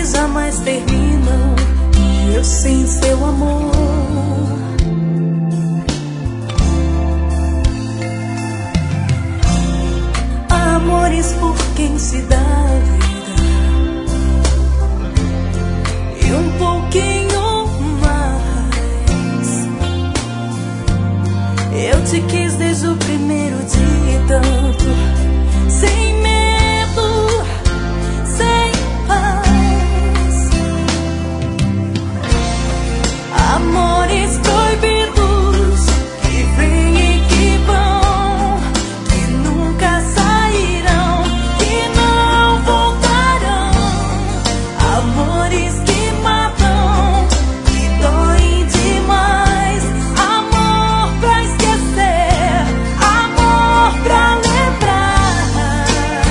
que jamais terminam, e eu sem seu amor. Amores por quem se dá a vida e um pouquinho mais. Eu te quis desde o primeiro dia e tanto, sem medo, sem paz. Amores proibidos que vêm e que vão, que nunca sairão, que não voltarão. Amores que matam, que doem demais. Amor pra esquecer, amor pra lembrar.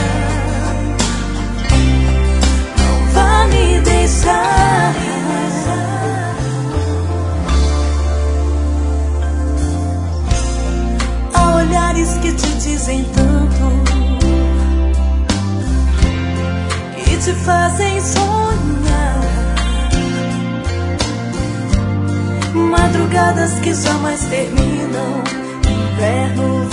Não vá me deixar. Há olhares que te dizem tanto, que te fazem sonhar. Madrugadas que jamais terminam, inverno,